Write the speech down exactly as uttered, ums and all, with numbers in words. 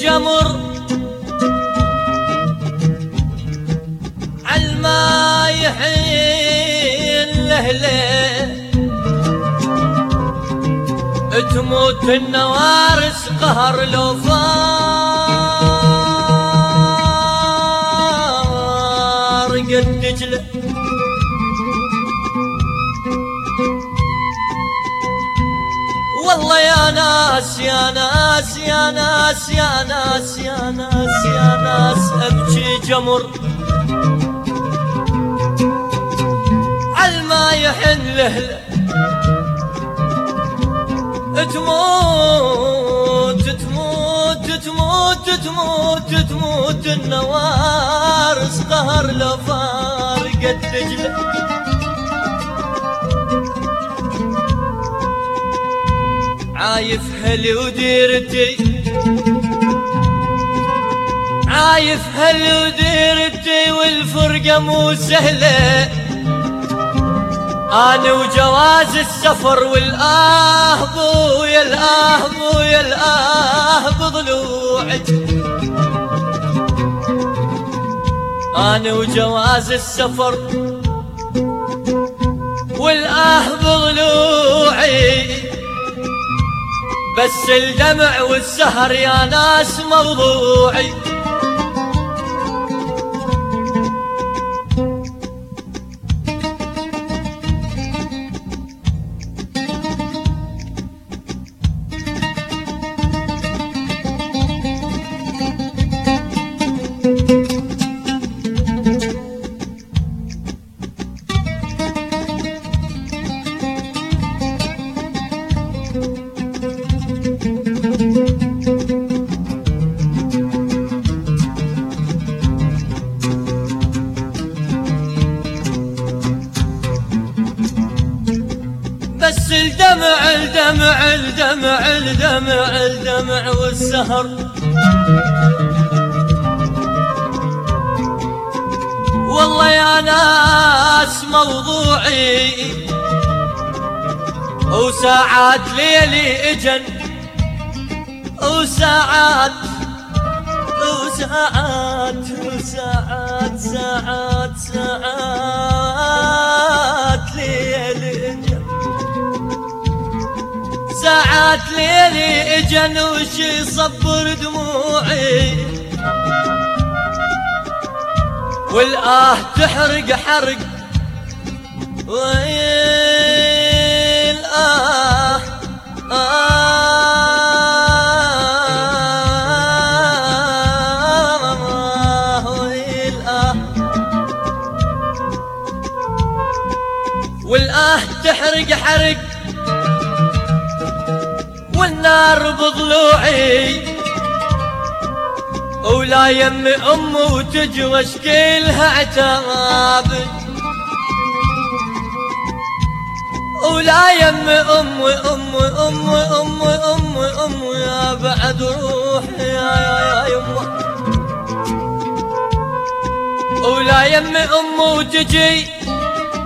جمر عالما يحين لهله تموت النوارس قهر لو فارقت دجله والله يا ناس يا ناس يا ناس يا ناس يا ناس يا ناس ابكي جمر عالما يحن لهله تموت تموت تموت تموت تموت النوارس قهر لو فارقت دجله عايف هلي وديرتي عايف هلي وديرتي والفرقة مو سهلة أنا وجواز السفر والآه بويا الآه بويا الآه بضلوعي أنا وجواز السفر والآه بضلوعي بس الدمع والسهر يا ناس موضوعي بس الدمع الدمع الدمع الدمع الدمع والسهر والله يا ناس موضوعي وساعات ليلي اجن وساعات وساعات وساعات ساعات ساعات ليلي اجن ساعات ليلي اجن وشي صبر دموعي والآه تحرق حرق ويل آه آه ويل آه والآه تحرق حرق والنار بضلوعي ولا يم أم وتجوش كلها عتاب ولا يم أم أم أم أم أم أم يا بعد روحي يا يا يما ولا يم أم وتجي